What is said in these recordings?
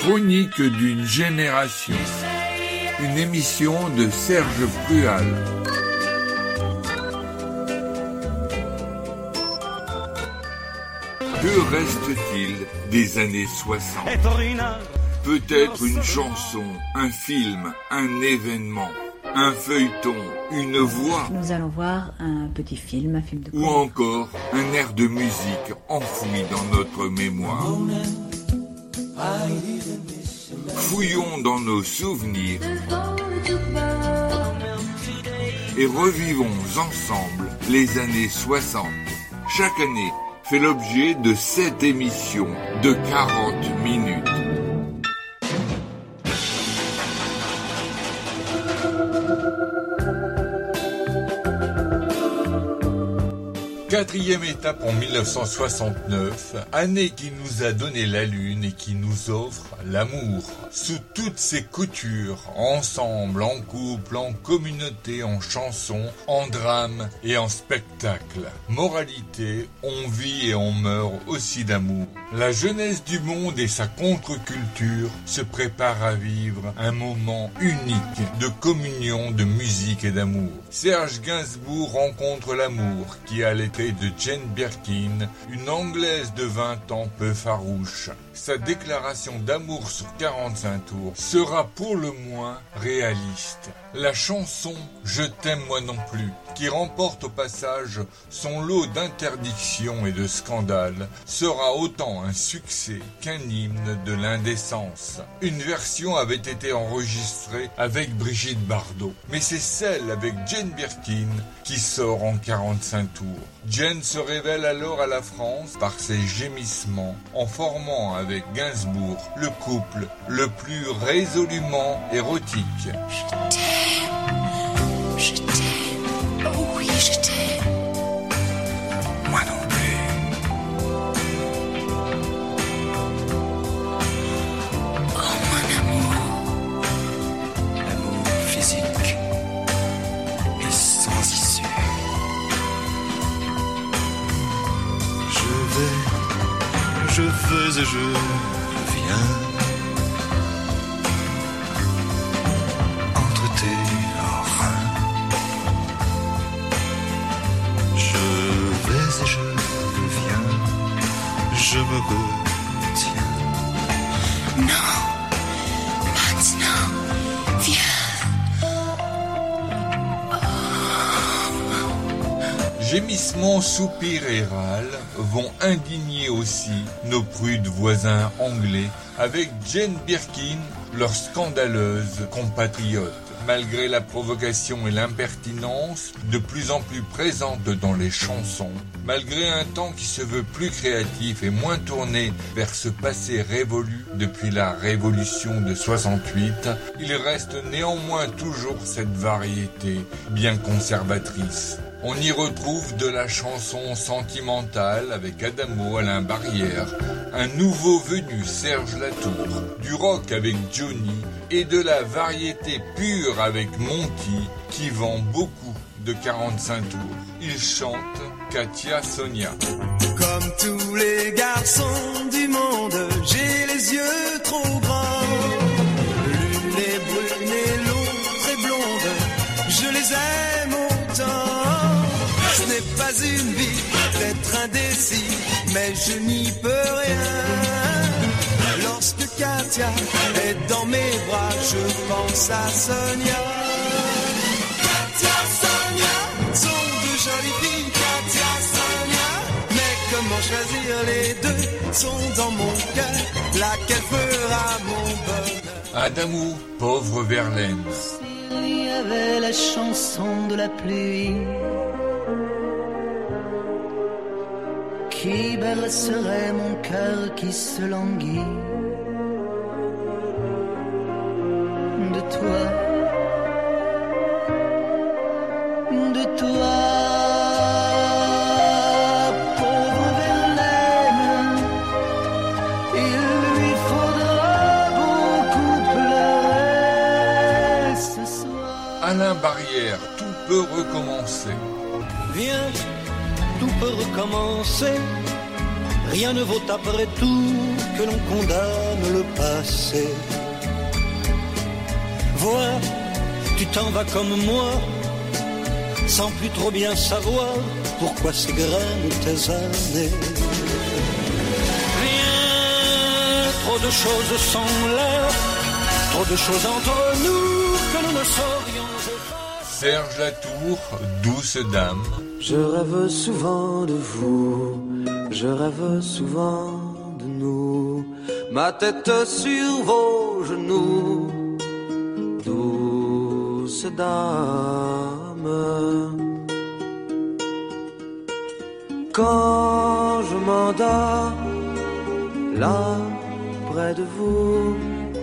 Chronique d'une génération. Une émission de Serge Prual. Que reste-t-il des années 60 ? Peut-être une chanson, un film, un événement, un feuilleton, une voix. Nous allons voir un petit film, un film de ou encore un air de musique enfoui dans notre mémoire. Fouillons dans nos souvenirs et revivons ensemble les années 60. Chaque année fait l'objet de 7 émissions de 40 minutes. Quatrième étape en 1969, année qui nous a donné la lune et qui nous offre l'amour. Sous toutes ses coutures, ensemble, en couple, en communauté, en chanson, en drame et en spectacle. Moralité, on vit et on meurt aussi d'amour. La jeunesse du monde et sa contre-culture se préparent à vivre un moment unique de communion, de musique et d'amour. Serge Gainsbourg rencontre l'amour qui a l'été de Jane Birkin, une Anglaise de 20 ans peu farouche. Sa déclaration d'amour sur 45 tours sera pour le moins réaliste. La chanson « Je t'aime moi non plus » qui remporte au passage son lot d'interdictions et de scandales sera autant un succès qu'un hymne de l'indécence. Une version avait été enregistrée avec Brigitte Bardot, mais c'est celle avec Jane Birkin qui sort en 45 tours. Jane se révèle alors à la France par ses gémissements en formant avec Gainsbourg le couple le plus résolument érotique. Je t'aime, oh oui je t'aime. Moi non plus. Oh mon amour. L'amour physique et sans issue. Je veux et je viens entre tes reins. Je vais et je viens, je me retiens. Non, maintenant, viens. Gémissements, soupirs et râles vont indigner aussi nos prudes voisins anglais avec Jane Birkin, leur scandaleuse compatriote. Malgré la provocation et l'impertinence de plus en plus présentes dans les chansons, malgré un temps qui se veut plus créatif et moins tourné vers ce passé révolu depuis la Révolution de 68, il reste néanmoins toujours cette variété bien conservatrice. On y retrouve de la chanson sentimentale avec Adamo, Alain Barrière, un nouveau venu Serge Latour, du rock avec Johnny et de la variété pure avec Monty qui vend beaucoup de 45 tours. Il chante Katia Sonia. Comme tous les garçons du monde, j'ai les yeux trop grands. L'une est brune et l'autre est blonde, je les aime autant. Ce n'est pas une vie d'être indécis, mais je n'y peux rien. Lorsque Katia est dans mes bras, je pense à Sonia. Katia, Sonia, sont deux jolies filles, Katia, Sonia. Mais comment choisir les deux, sont dans mon cœur, laquelle fera mon bonheur. Adamo, pauvre Verlaine. S'il y avait la chanson de la pluie qui bercerait mon cœur qui se languit de toi, pauvre Verlaine. Il lui faudra beaucoup pleurer ce soir. Alain Barrière, tout peut recommencer. Viens, tout peut recommencer. Rien ne vaut après tout que l'on condamne le passé. Vois, tu t'en vas comme moi, sans plus trop bien savoir pourquoi s'égrènent tes années. Rien, trop de choses sont là, trop de choses entre nous que nous ne saurions effacer. Serge Latour, Douce Dame. Je rêve souvent de vous, je rêve souvent de nous, ma tête sur vos genoux, douce dame. Quand je m'endors là près de vous,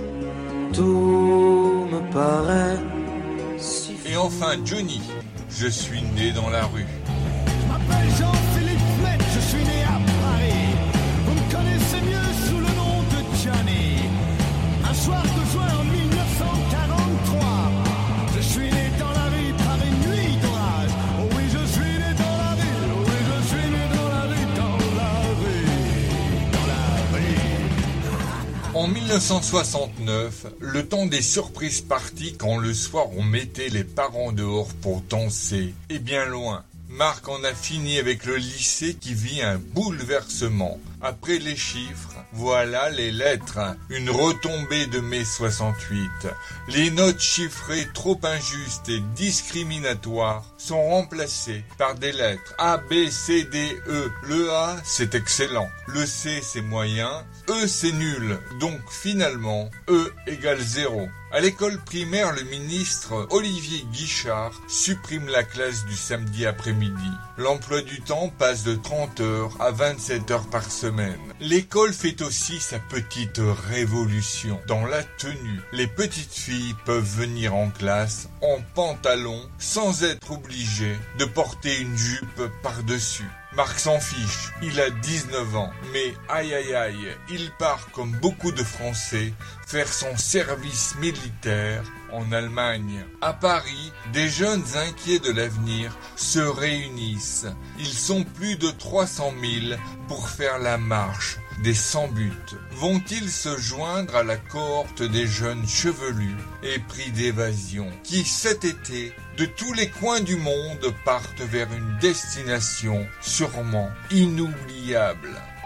tout me paraît si. Et enfin Johnny, je suis né dans la rue. Je m'appelle Jean-Philippe Met, je suis né à Paris. Vous me connaissez mieux sous le nom de Johnny. Un soir de juin en 1943, je suis né dans la rue par une nuit d'orage. Oh oui, je suis né dans la rue, oh oui, je suis né dans la rue, dans la rue, dans la rue. En 1969, le temps des surprises parties quand le soir on mettait les parents dehors pour danser est bien loin. Marc en a fini avec le lycée qui vit un bouleversement. Après les chiffres, voilà les lettres. Une retombée de mai 68. Les notes chiffrées trop injustes et discriminatoires sont remplacées par des lettres A, B, C, D, E. Le A, c'est excellent. Le C, c'est moyen. E, c'est nul. Donc finalement, E égale 0. À l'école primaire, le ministre Olivier Guichard supprime la classe du samedi après-midi. L'emploi du temps passe de 30 heures à 27 heures par semaine. L'école fait aussi sa petite révolution. Dans la tenue, les petites filles peuvent venir en classe en pantalon sans être obligées de porter une jupe par-dessus. Marc s'en fiche, il a 19 ans, mais aïe aïe aïe, il part comme beaucoup de Français faire son service militaire en Allemagne. À Paris, des jeunes inquiets de l'avenir se réunissent. Ils sont plus de 300 000 pour faire la marche des sans-buts. Vont-ils se joindre à la cohorte des jeunes chevelus épris d'évasion qui, cet été, de tous les coins du monde partent vers une destination sûrement inoubliable?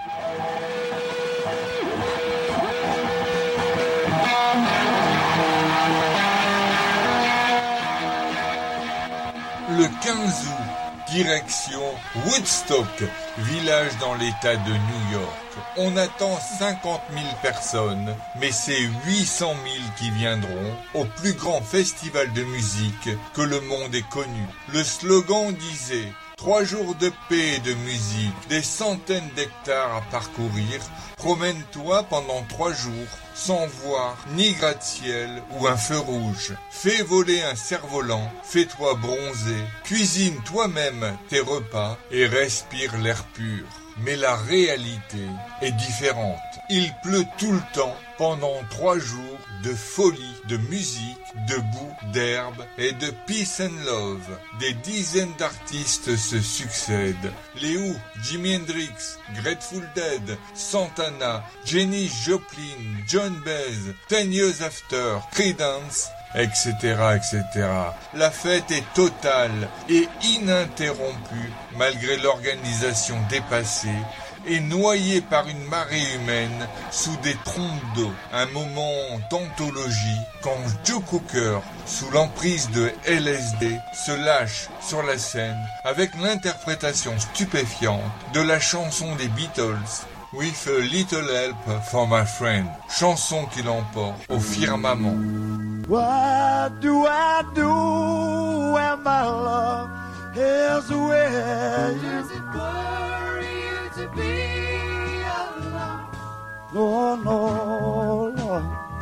Le 15 août, direction Woodstock, village dans l'État de New York. On attend 50 000 personnes, mais c'est 800 000 qui viendront au plus grand festival de musique que le monde ait connu. Le slogan disait « 3 jours de paix et de musique, des centaines d'hectares à parcourir, promène-toi pendant 3 jours sans voir ni gratte-ciel ou un feu rouge. Fais voler un cerf-volant, fais-toi bronzer, cuisine toi-même tes repas et respire l'air pur. » Mais la réalité est différente. Il pleut tout le temps pendant 3 jours de folie, de musique, de boue, d'herbe et de peace and love. Des dizaines d'artistes se succèdent. Les Who, Jimi Hendrix, Grateful Dead, Santana, Janis Joplin, John Baez, 10 Years After, Creedence, etc., etc. La fête est totale et ininterrompue malgré l'organisation dépassée et noyée par une marée humaine sous des trompes d'eau. Un moment d'anthologie quand Joe Cocker, sous l'emprise de LSD, se lâche sur la scène avec l'interprétation stupéfiante de la chanson des Beatles, With a Little Help for My Friend, chanson qui l'emporte au firmament. What do I do when my love is away? Does it worry you to be alone? No, no, no.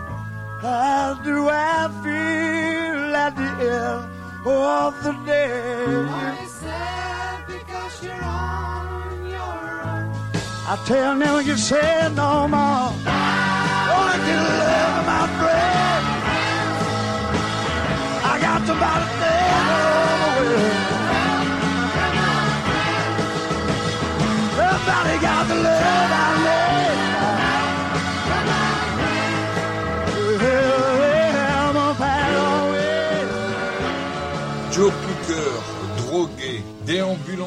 How do I feel at the end of the day? Are you sad because you're on your own? I tell never you say no more. Oh, I can live my friend. I got somebody there over with. Everybody got the love.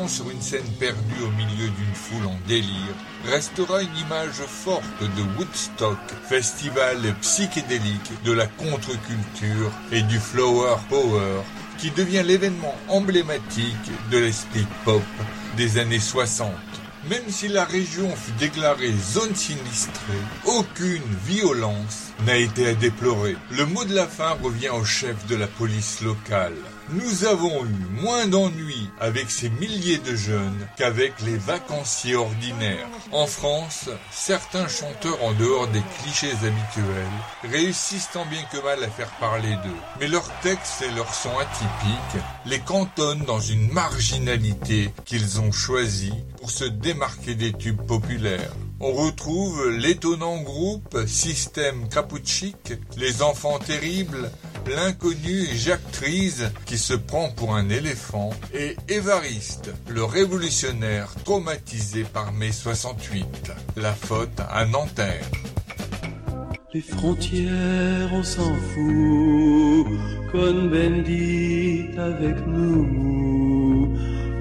apparaissant sur une scène perdue au milieu d'une foule en délire, restera une image forte de Woodstock, festival psychédélique de la contre-culture et du flower power, qui devient l'événement emblématique de l'esprit pop des années 60. Même si la région fut déclarée zone sinistrée, aucune violence n'a été à déplorer. Le mot de la fin revient au chef de la police locale. Nous avons eu moins d'ennuis avec ces milliers de jeunes qu'avec les vacanciers ordinaires. En France, certains chanteurs en dehors des clichés habituels réussissent tant bien que mal à faire parler d'eux. Mais leurs textes et leurs sons atypiques les cantonnent dans une marginalité qu'ils ont choisie pour se démarquer des tubes populaires. On retrouve l'étonnant groupe Système Krapoutchik, les Enfants Terribles, l'inconnu Jacques Trise qui se prend pour un éléphant et Évariste, le révolutionnaire traumatisé par mai 68. La faute à Nanterre. Les frontières, on s'en fout, con bendit avec nous.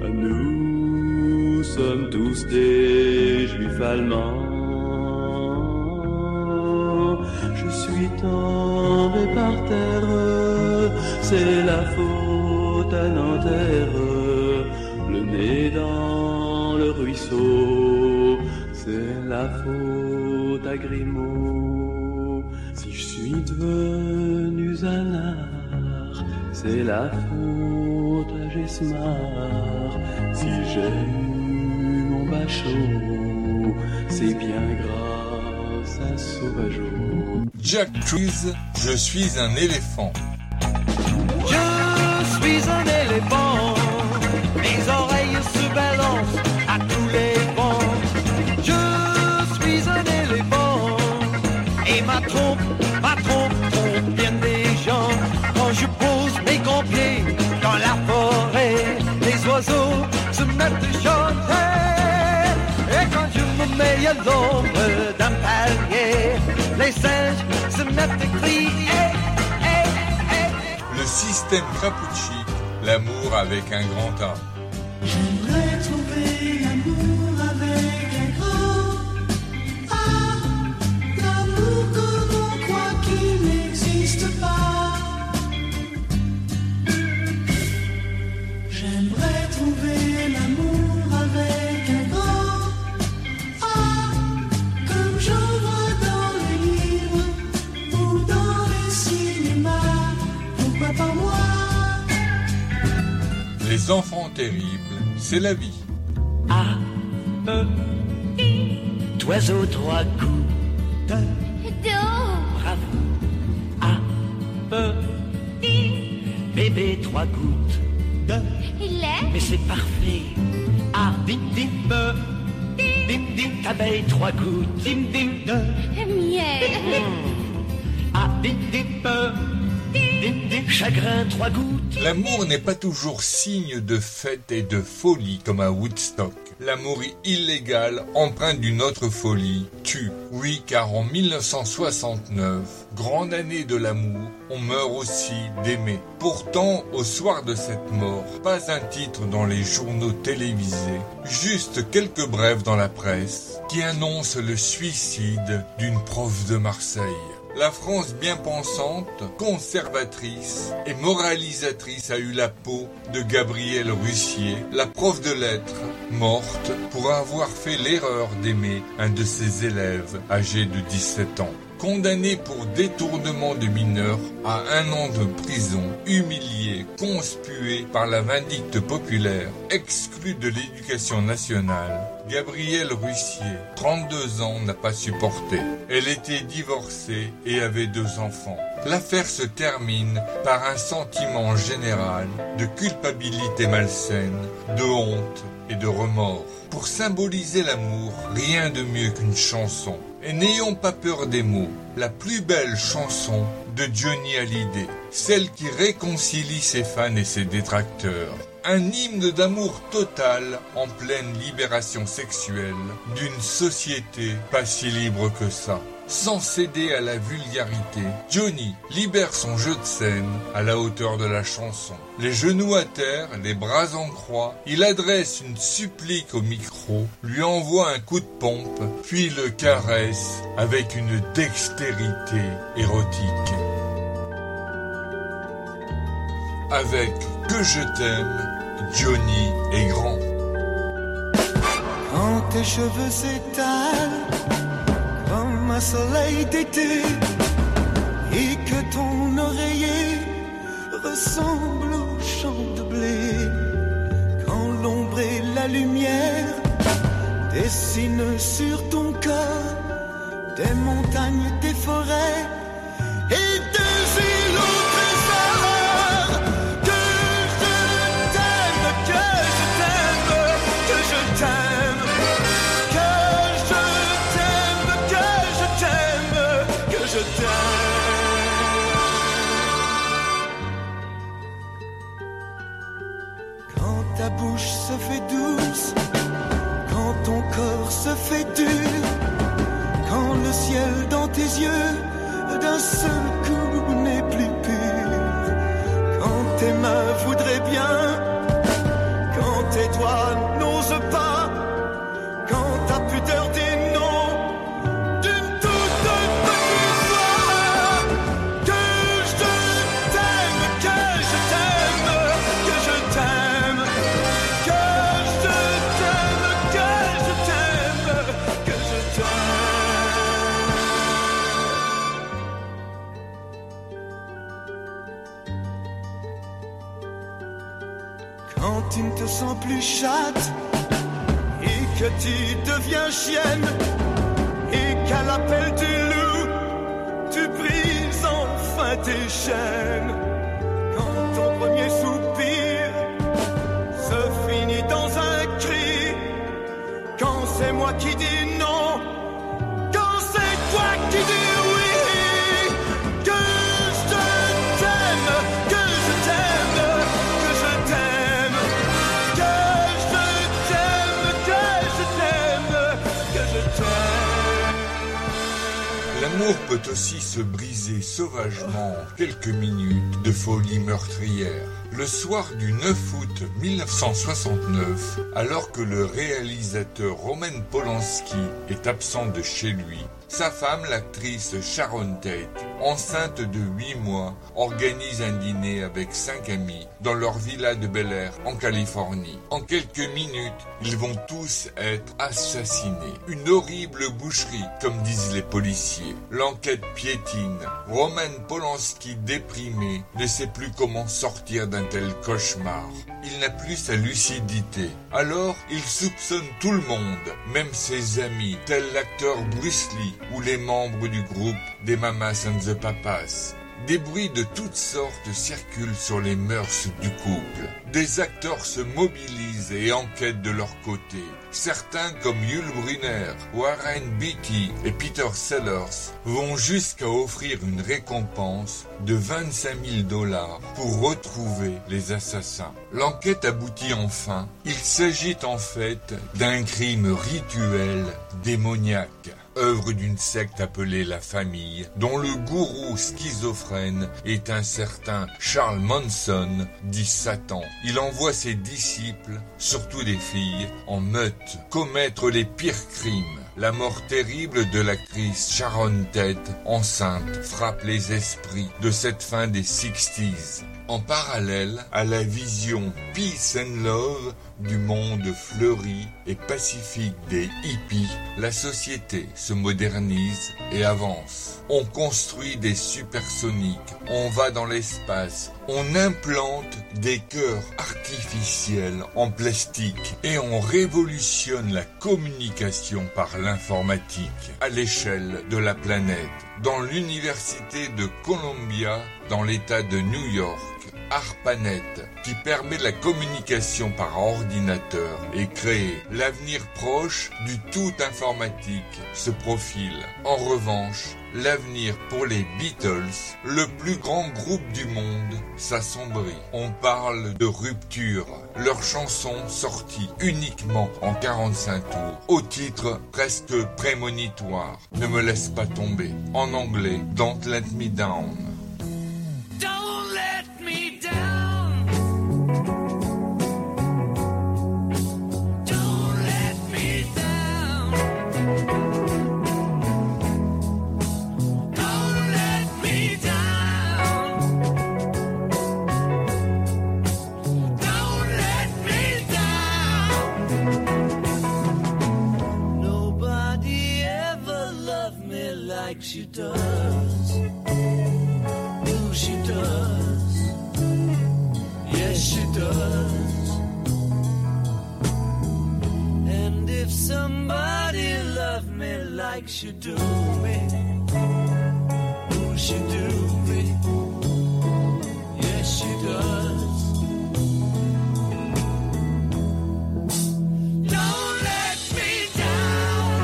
Nous sommes tous des juifs allemands. Je suis tombé par terre, c'est la faute à Nanterre. Le nez dans le ruisseau, c'est la faute à Grimaud. Si je suis devenu zanard, c'est la faute à Gesmar. Si j'ai eu mon bachot, c'est bien grâce à Sauvageau. Jack Trees, je suis un éléphant. Je suis un éléphant, mes oreilles se balancent à tous les vents. Je suis un éléphant, et ma trompe trompe bien des gens. Quand je pose mes grands pieds dans la forêt, les oiseaux se mettent à chanter. Et quand je me mets à l'ombre d'un palmier, les singes se mettent à crier. Le système Krapoutchik, l'amour avec un grand A. J'aimerais trouver l'amour avec un grand A, l'amour comme on croit qu'il n'existe pas. J'aimerais trouver l'amour avec un grand A, comme j'en vois dans les livres ou dans les cinémas. Pourquoi pas moi? Les enfants terribles, c'est la vie. A, E, d'oiseau trois coups, de, bravo. A, E, bébé trois gouttes, de, mais c'est parfait. A, dim dim, be, dim dim, abeille trois gouttes, dim dim, de, miel. A, dim dim, be, dim dim, chagrin trois gouttes. L'amour n'est pas toujours signe de fête et de folie comme à Woodstock. L'amour illégal, empreint d'une autre folie, tue. Oui, car en 1969, grande année de l'amour, on meurt aussi d'aimer. Pourtant, au soir de cette mort, pas un titre dans les journaux télévisés, juste quelques brèves dans la presse qui annoncent le suicide d'une prof de Marseille. La France bien pensante, conservatrice et moralisatrice a eu la peau de Gabrielle Russier, la prof de lettres, morte pour avoir fait l'erreur d'aimer un de ses élèves âgé de 17 ans. Condamné pour détournement de mineurs à 1 an de prison, humilié, conspué par la vindicte populaire, exclu de l'éducation nationale, Gabrielle Russier, 32 ans, n'a pas supporté. Elle était divorcée et avait 2 enfants. L'affaire se termine par un sentiment général de culpabilité malsaine, de honte et de remords. Pour symboliser l'amour, rien de mieux qu'une chanson. Et n'ayons pas peur des mots, la plus belle chanson de Johnny Hallyday, celle qui réconcilie ses fans et ses détracteurs. Un hymne d'amour total en pleine libération sexuelle d'une société pas si libre que ça. Sans céder à la vulgarité, Johnny libère son jeu de scène à la hauteur de la chanson. Les genoux à terre, les bras en croix, il adresse une supplique au micro, lui envoie un coup de pompe, puis le caresse avec une dextérité érotique. Avec Que je t'aime, Johnny est grand. Quand tes cheveux s'étalent comme un soleil d'été et que ton oreiller ressemble au champ de blé, quand l'ombre et la lumière dessinent sur ton corps des montagnes, des forêts et des îles au trésor. Que je t'aime, que je t'aime, que je t'aime, que je t'aime, que je t'aime, que je t'aime. Quand ta bouche se fait douce, quand ton corps se fait dur, quand le ciel dans tes yeux d'un seul coup n'est plus pur, quand tes mains voudraient bien, quand tes doigts n'osent pas, quand ta pudeur dit non d'une toute petite voix. Que je t'aime, que je t'aime, que je t'aime, que je t'aime, que je t'aime, que je t'aime. Quand tu ne te sens plus chatte et que tu deviens chienne et qu'à l'appel du loup tu brises enfin tes chaînes, quand ton premier soupir se finit dans un cri, quand c'est moi qui dis non, quand c'est toi qui dis oui, que je t'aime, que je t'aime, que je t'aime, que je t'aime, que je t'aime, que je t'aime. L'amour peut aussi se briser sauvagement en quelques minutes de folie meurtrière. Le soir du 9 août 1969, alors que le réalisateur Roman Polanski est absent de chez lui, sa femme, l'actrice Sharon Tate, enceinte de 8 mois, organise un dîner avec 5 amis dans leur villa de Bel Air en Californie. En quelques minutes, ils vont tous être assassinés. Une horrible boucherie, comme disent les policiers. L'enquête piétine. Roman Polanski, déprimé, ne sait plus comment sortir d'un tel cauchemar. Il n'a plus sa lucidité. Alors, il soupçonne tout le monde, même ses amis, tels l'acteur Bruce Lee ou les membres du groupe des Mamas and the Papas. Des bruits de toutes sortes circulent sur les mœurs du couple. Des acteurs se mobilisent et enquêtent de leur côté. Certains, comme Yul Brynner, Warren Beatty et Peter Sellers, vont jusqu'à offrir une récompense de $25 000 pour retrouver les assassins. L'enquête aboutit enfin. Il s'agit en fait d'un crime rituel démoniaque, œuvre d'une secte appelée la Famille, dont le gourou schizophrène est un certain Charles Manson, dit Satan. Il envoie ses disciples, surtout des filles, en meute, commettre les pires crimes. La mort terrible de l'actrice Sharon Tate, enceinte, frappe les esprits de cette fin des 60s. En parallèle à la vision Peace and Love du monde fleuri et pacifique des hippies, la société se modernise et avance. On construit des supersoniques, on va dans l'espace, on implante des cœurs artificiels en plastique et on révolutionne la communication par l'informatique à l'échelle de la planète. Dans l'université de Columbia, dans l'état de New York, ARPANET, qui permet la communication par ordinateur et crée l'avenir proche du tout informatique se profile. En revanche, l'avenir pour les Beatles, le plus grand groupe du monde, s'assombrit. On parle de rupture. Leur chanson sortie uniquement en 45 tours, au titre presque prémonitoire, Ne me laisse pas tomber. En anglais, Don't Let Me Down. Don't let me down. Don't let me down. Don't let me down. Don't let me down. Nobody ever loved me like she does. She does, yes she does. And if somebody loved me like she do me, who she do me, yes she does. Don't let me down.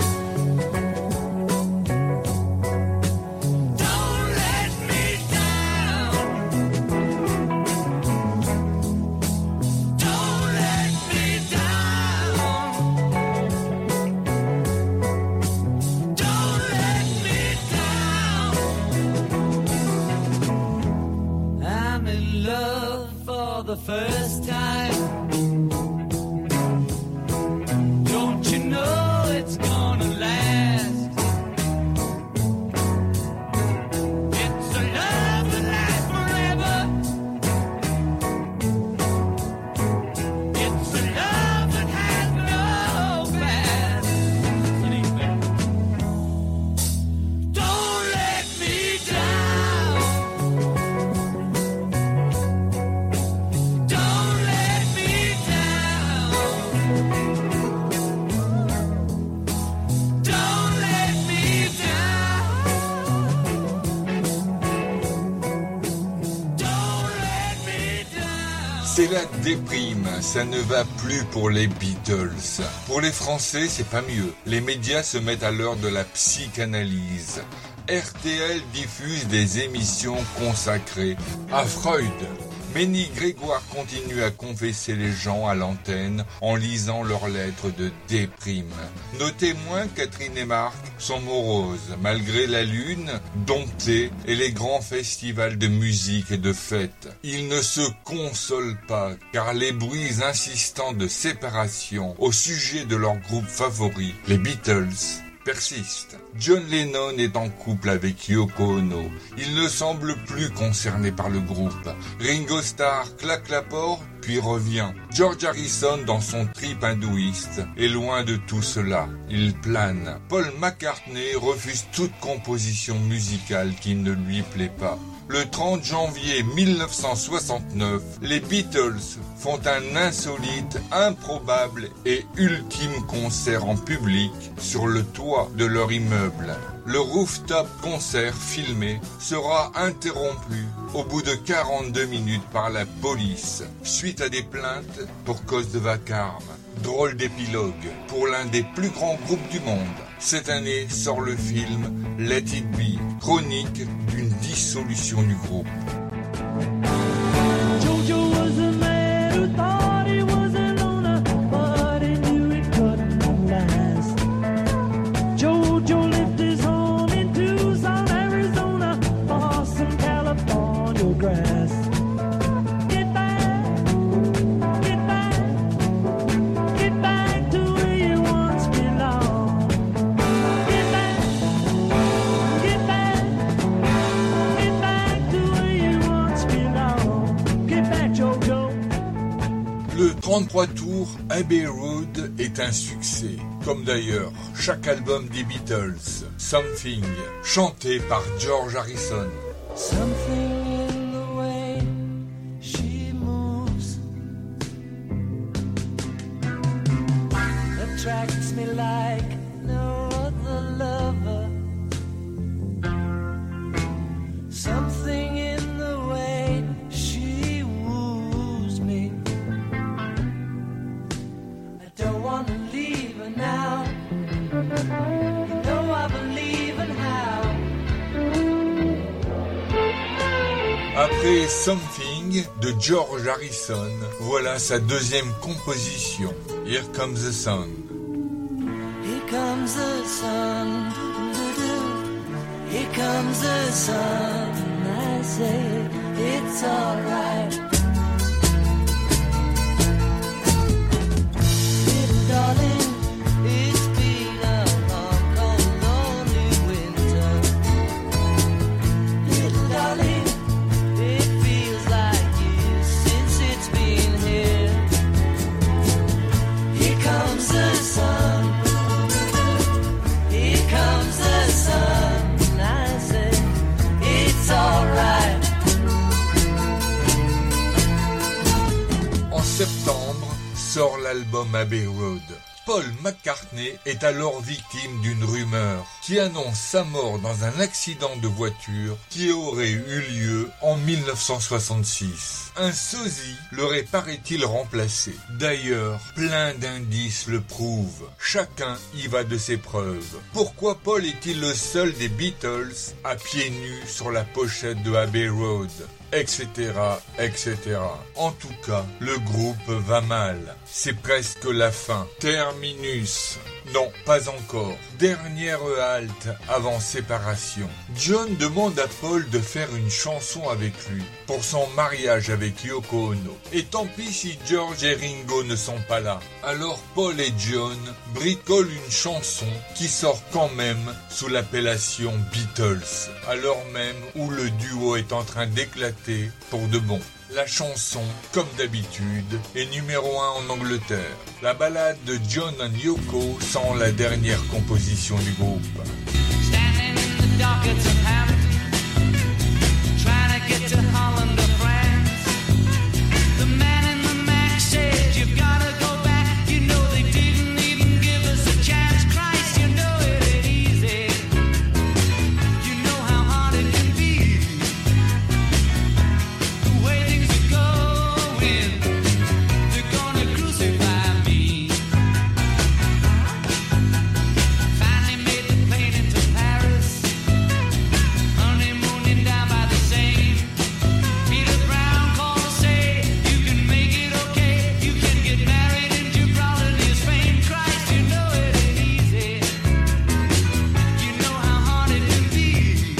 Don't let me down. Don't let me down. Don't let me down. I'm in love for the first time. Don't you know it's gonna last? It's a love that lasts forever. It's a love that has no past. Don't let me down. Don't let me down. Don't let me down. Don't let me down. C'est la déprime, ça ne va plus pour les Beatles. Pour les Français, c'est pas mieux. Les médias se mettent à l'heure de la psychanalyse. RTL diffuse des émissions consacrées à Freud. Ménie Grégoire continue à confesser les gens à l'antenne en lisant leurs lettres de déprime. Nos témoins, Catherine et Marc, sont moroses, malgré la lune, domptée et les grands festivals de musique et de fêtes. Ils ne se consolent pas, car les bruits insistants de séparation au sujet de leur groupe favori, les Beatles, persiste. John Lennon est en couple avec Yoko Ono. Il ne semble plus concerné par le groupe. Ringo Starr claque la porte, puis revient. George Harrison, dans son trip hindouiste, est loin de tout cela. Il plane. Paul McCartney refuse toute composition musicale qui ne lui plaît pas. Le 30 janvier 1969, les Beatles font un insolite, improbable et ultime concert en public sur le toit de leur immeuble. Le rooftop concert filmé sera interrompu au bout de 42 minutes par la police, suite à des plaintes pour cause de vacarme. Drôle d'épilogue pour l'un des plus grands groupes du monde. Cette année sort le film Let It Be, chronique d'une dissolution du groupe. Jojo was a man who thought he was a loner, but he knew it couldn't last. Jojo lived his home in Tucson, Arizona, for some California grass. Get back, get back, get back to where you once belonged. Get back, get back, get back to where you once belonged. Get back, Jojo. Le 33 tours Abbey Road est un succès, comme d'ailleurs chaque album des Beatles, Something, chanté par George Harrison. Something in the way she moves attracts me like no other lover. Something in the way she Après Something de George Harrison, voilà sa deuxième composition, Here Comes the Sun. Here comes the sun, here comes the sun, I say it's alright. Little darling, it's been a long, long, lonely winter. Little darling, it feels like years since it's been here. Here comes the sun. Here comes the sun, I say, it's alright. En septembre, sort l'album Abbey Road. Paul McCartney est alors victime d'une rumeur qui annonce sa mort dans un accident de voiture qui aurait eu lieu en 1966. Un sosie l'aurait, paraît-il, remplacé. D'ailleurs, plein d'indices le prouvent. Chacun y va de ses preuves. Pourquoi Paul est-il le seul des Beatles à pieds nus sur la pochette de Abbey Road ? Etc., etc. En tout cas, le groupe va mal. C'est presque la fin. Terminus. Non, pas encore. Dernière halte avant séparation. John demande à Paul de faire une chanson avec lui pour son mariage avec Yoko Ono. Et tant pis si George et Ringo ne sont pas là. Alors Paul et John bricolent une chanson qui sort quand même sous l'appellation Beatles, alors même où le duo est en train d'éclater pour de bon. La chanson, comme d'habitude, est numéro 1 en Angleterre. La ballade de John and Yoko sent la dernière composition du groupe. Standing in the dockets of Hampton, trying to get to Holland or France. The man in the Mac said, you've got to go back. You know they didn't even give us a chance. Christ, you know it ain't easy. You know how hard it can be. The way things are going, they're gonna crucify me. Finally made the plane into Paris, honeymooning down by the Seine. Peter Brown called to say, you can make it okay. You can get married in Gibraltar near Spain. Christ, you know it ain't easy. You know how hard it can be.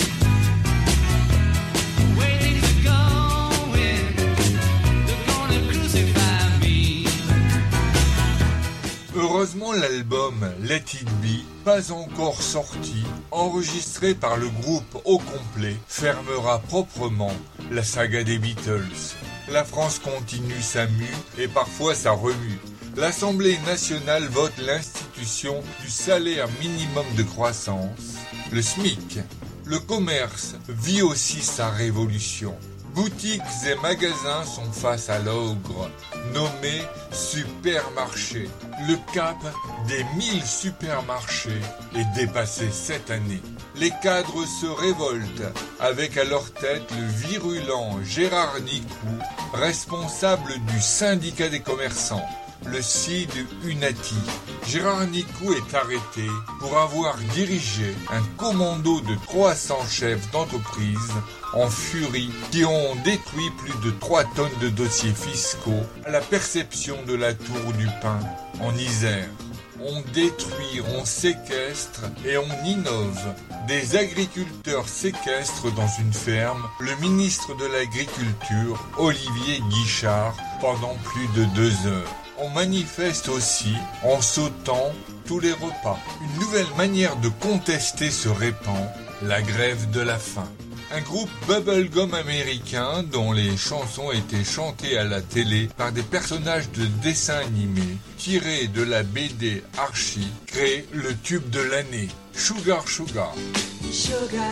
The way things are going, they're gonna crucify me. Heureusement, l'album Let It Be, pas encore sorti, enregistré par le groupe au complet, fermera proprement la saga des Beatles. La France continue sa mue et parfois sa remue. L'Assemblée nationale vote l'institution du salaire minimum de croissance, le SMIC. Le commerce vit aussi sa révolution. Boutiques et magasins sont face à l'ogre, nommé supermarché. Le cap des 1000 supermarchés est dépassé cette année. Les cadres se révoltent, avec à leur tête le virulent Gérard Nicou, responsable du syndicat des commerçants, le CID Unati. Gérard Nicou est arrêté pour avoir dirigé un commando de 300 chefs d'entreprise en furie qui ont détruit plus de 3 tonnes de dossiers fiscaux à la perception de la Tour du Pin en Isère. On détruit, on séquestre et on innove. Des agriculteurs séquestrent dans une ferme le ministre de l'Agriculture, Olivier Guichard, pendant plus de 2 heures. On manifeste aussi en sautant tous les repas. Une nouvelle manière de contester se répand, la grève de la faim. Un groupe bubblegum américain dont les chansons étaient chantées à la télé par des personnages de dessins animés tirés de la BD Archie crée le tube de l'année, Sugar Sugar. Sugar,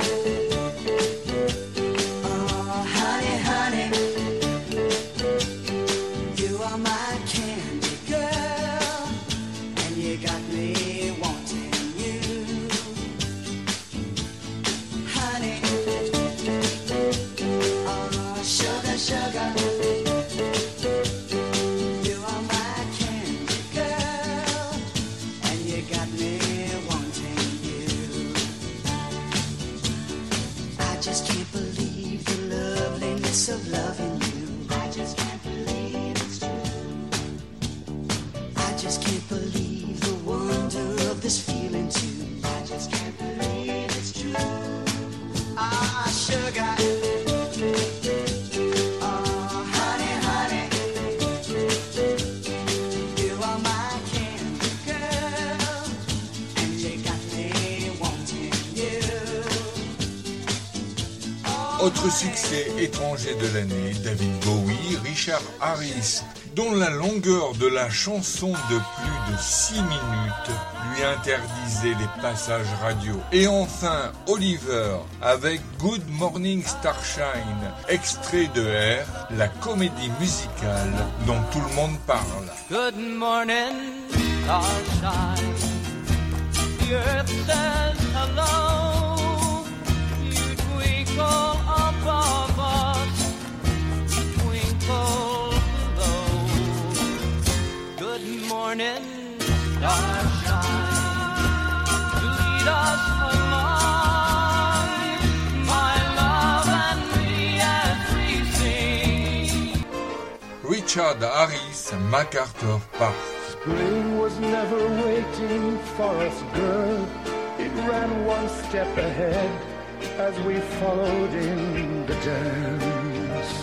oh honey, honey, you are my candy girl, and you got me wanting you, honey, oh sugar, sugar, you are my candy girl, and you got me wanting you. I just can't believe the loveliness bliss of loving you. I just can't believe it's true. I just can't believe the wonder of this feeling too. I just can't believe it's true. Ah, sugar. Oh, honey, honey. You are my candy girl. And you got me wanting you. Autre succès étranger de l'année, David Bowie, Richard Harris, dont la longueur de la chanson de plus de 6 minutes lui interdisait les passages radio. Et enfin, Oliver, avec Good Morning Starshine, extrait de R, la comédie musicale dont tout le monde parle. Good morning, starshine. The earth says hello. You twinkle above us, twinkle below. Good morning, starshine. Lead us along, my love and me as we sing. Richard Harris, MacArthur Park. Spring was never waiting for us, girl. It ran one step ahead as we followed in the dance.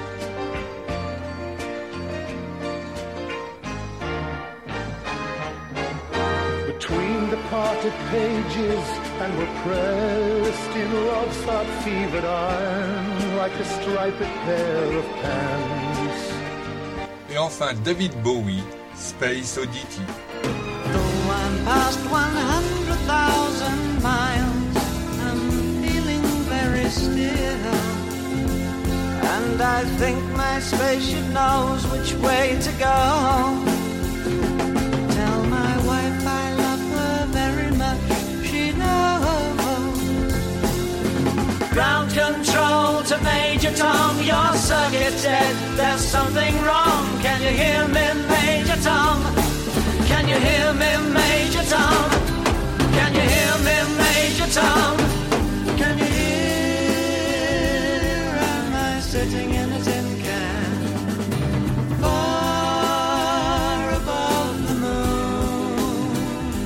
Between the parted pages and were pressed in love's hot fevered iron like a striped pair of pants. Et enfin, David Bowie, Space Oddity. Though I'm past 100,000 miles, I'm feeling very still. And I think my spaceship knows which way to go. Tell my wife I love her very much, she knows. Ground control to Major Tom, your circuit's dead, there's something wrong. Can you hear me, Major Tom? Can you hear me, Major Tom? Can you hear me, Major Tom? Can you hear? Am I sitting in a tin can far above the moon?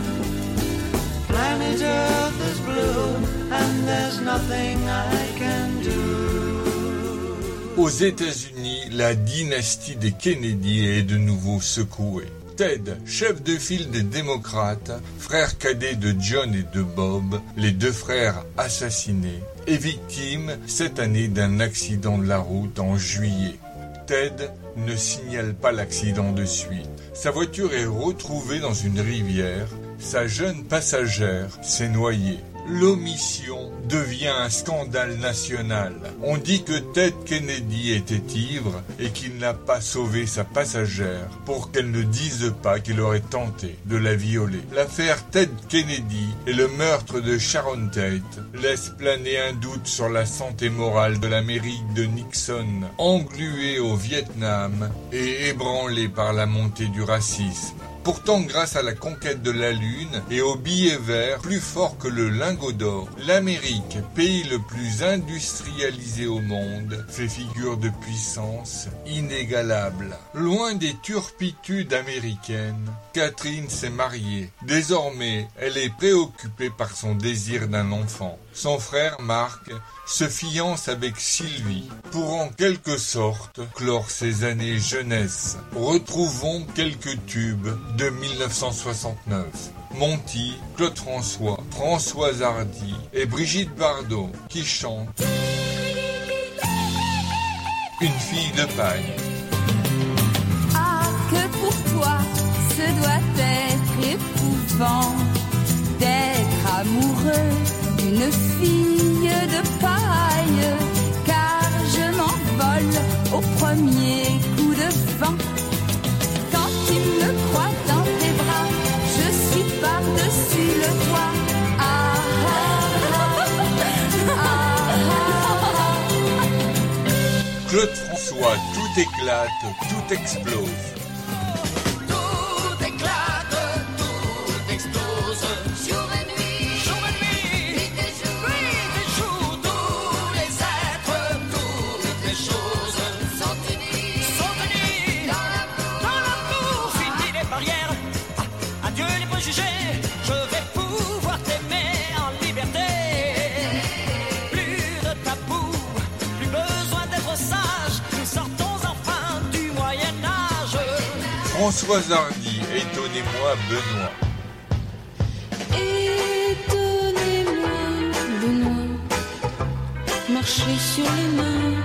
Planet Earth is blue and there's nothing I can do. Aux États-Unis, la dynastie des Kennedy est de nouveau secouée. Ted, chef de file des démocrates, frère cadet de John et de Bob, les deux frères assassinés, est victime cette année d'un accident de la route en juillet. Ted ne signale pas l'accident de suite. Sa voiture est retrouvée dans une rivière. Sa jeune passagère s'est noyée. L'omission devient un scandale national. On dit que Ted Kennedy était ivre et qu'il n'a pas sauvé sa passagère pour qu'elle ne dise pas qu'il aurait tenté de la violer. L'affaire Ted Kennedy et le meurtre de Sharon Tate laissent planer un doute sur la santé morale de l'Amérique de Nixon, engluée au Vietnam et ébranlée par la montée du racisme. Pourtant, grâce à la conquête de la Lune et au billet vert, plus fort que le lingot d'or, l'Amérique, pays le plus industrialisé au monde, fait figure de puissance inégalable. Loin des turpitudes américaines, Catherine s'est mariée. Désormais, elle est préoccupée par son désir d'un enfant. Son frère, Marc, se fiance avec Sylvie pour en quelque sorte clore ses années jeunesse. Retrouvons quelques tubes de 1969. Monty, Claude François, Françoise Hardy et Brigitte Bardot qui chantent Une fille de paille. Ah, que pour toi, ce doit être éprouvant d'être amoureux d'une fille de paille, car je m'envole au premier coup de vent. Quand tu me crois dans tes bras, je suis par-dessus le toit. Ah, ah, ah, ah. Claude François, tout éclate, tout explose. Jour et nuit, tous les êtres, toutes les choses. Françoise Hardy, étonnez-moi Benoît. Étonnez-moi, Benoît, marcher sur les mains,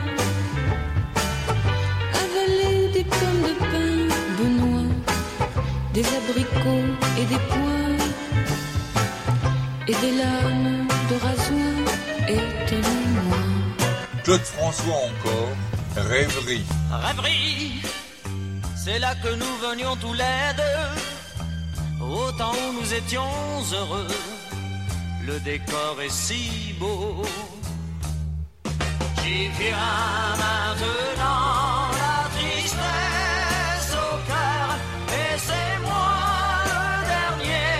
avaler des pommes de pin, Benoît, des abricots et des pois, et des lames de rasoir, étonnez-moi. Claude François encore, rêverie. Rêverie, c'est là que nous venions tous les deux, au temps où nous étions heureux, le décor est si beau. J'y viens maintenant, la tristesse au cœur, et c'est moi le dernier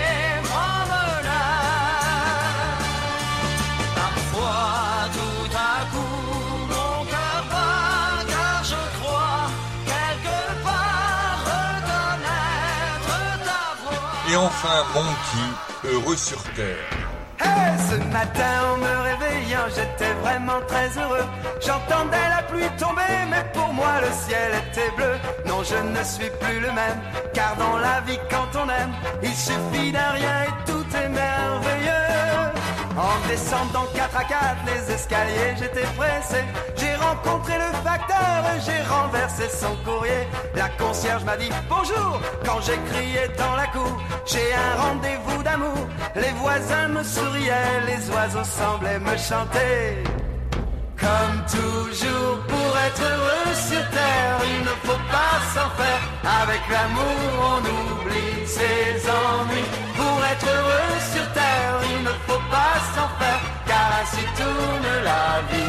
promeneur. Parfois, tout à coup, mon cœur bat, car je crois quelque part reconnaître ta voix. Et enfin Monkey, heureux sur terre. Hey, ce matin en me réveillant, j'étais vraiment très heureux. J'entendais la pluie tomber, mais pour moi le ciel était bleu. Non, je ne suis plus le même, car dans la vie quand on aime, il suffit d'un rien et tout est merveilleux. En descendant 4 à 4 les escaliers, j'étais pressé. J'ai rencontré le facteur et j'ai renversé son courrier. La concierge m'a dit bonjour quand j'ai crié dans la cour. J'ai un rendez-vous d'amour, les voisins me souriaient, les oiseaux semblaient me chanter. Comme toujours, pour être heureux sur terre, il ne faut pas s'en faire. Avec l'amour, on oublie ses ennuis. Pour être heureux sur terre, il ne faut pas s'en faire, car ainsi tourne la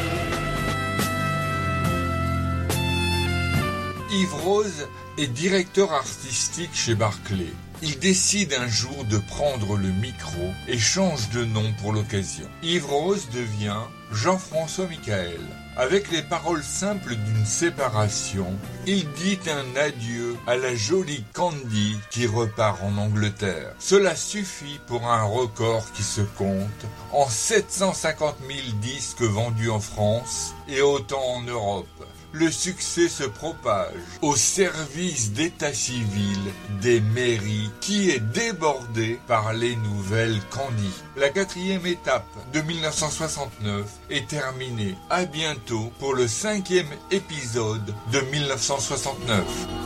vie. Yves Rose est directeur artistique chez Barclay. Il décide un jour de prendre le micro et change de nom pour l'occasion. Yves Rose devient Jean-François Michael. Avec les paroles simples d'une séparation, il dit un adieu à la jolie Candy qui repart en Angleterre. Cela suffit pour un record qui se compte en 750 000 disques vendus en France et autant en Europe. Le succès se propage au service d'état civil des mairies qui est débordé par les nouvelles Candy. La 4e étape de 1969 est terminée. À bientôt pour le 5e épisode de 1969.